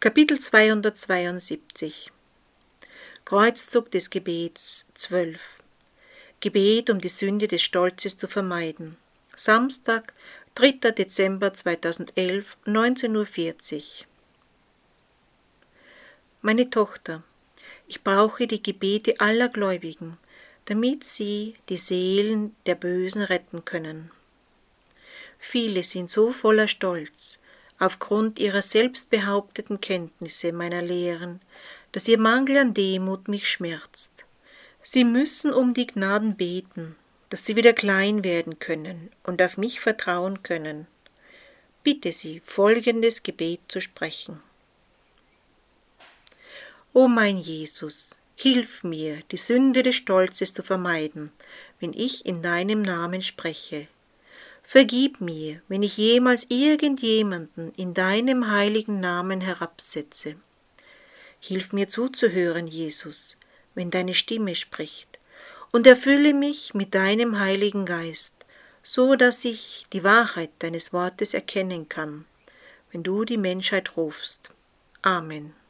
Kapitel 272 Kreuzzug des Gebets 12 Gebet, um die Sünde des Stolzes zu vermeiden. Samstag, 3. Dezember 2011, 19:40 Uhr. Meine Tochter, ich brauche die Gebete aller Gläubigen, damit sie die Seelen der Bösen retten können. Viele sind so voller Stolz, aufgrund ihrer selbstbehaupteten Kenntnisse meiner Lehren, dass ihr Mangel an Demut mich schmerzt. Sie müssen um die Gnaden beten, dass sie wieder klein werden können und auf mich vertrauen können. Bitte sie, folgendes Gebet zu sprechen. O mein Jesus, hilf mir, die Sünde des Stolzes zu vermeiden, wenn ich in deinem Namen spreche. Vergib mir, wenn ich jemals irgendjemanden in deinem heiligen Namen herabsetze. Hilf mir zuzuhören, Jesus, wenn deine Stimme spricht, und erfülle mich mit deinem Heiligen Geist, so dass ich die Wahrheit deines Wortes erkennen kann, wenn du die Menschheit rufst. Amen.